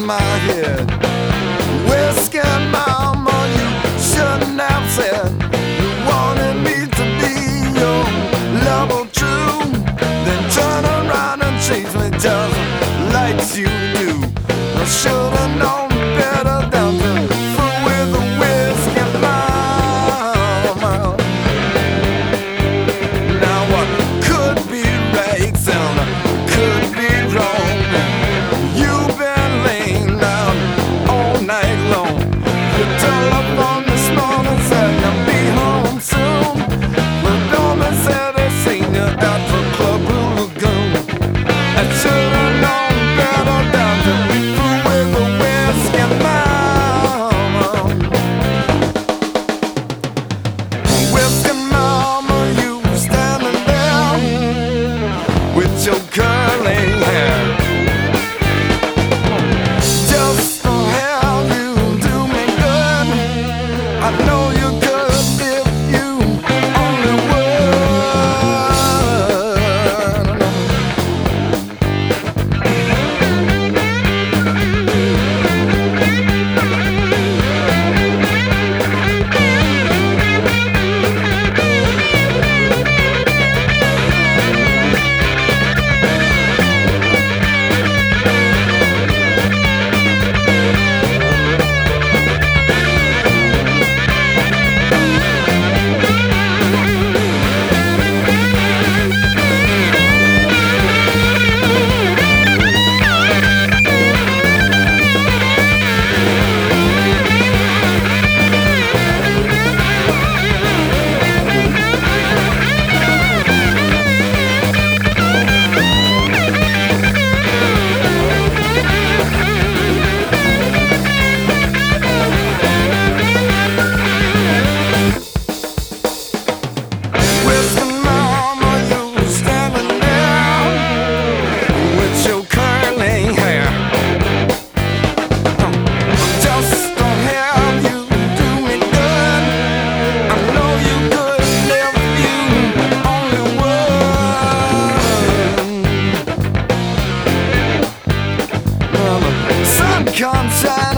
in my head. Whiskey mama, you shouldn't have said you wanted me to be your lover true. Then turn around and chase me just like you do. I should've known better than to fool with the whiskey mama. Now what could be right and could be wrong. You've been laying down all night long. You telephoned this morning, said you'll be home soon. The doorman said they seen you at the Club Blue Lagoon. I should've known better than to be fool with the whiskey mama. Whiskey mama, you standing there with your curly hair. Just to have you do me good. I know you could if you only would. Whiskey mama, you standing there with your curly hair. Just to have you do me good. I know you could if you only would. Well, the sun comes out.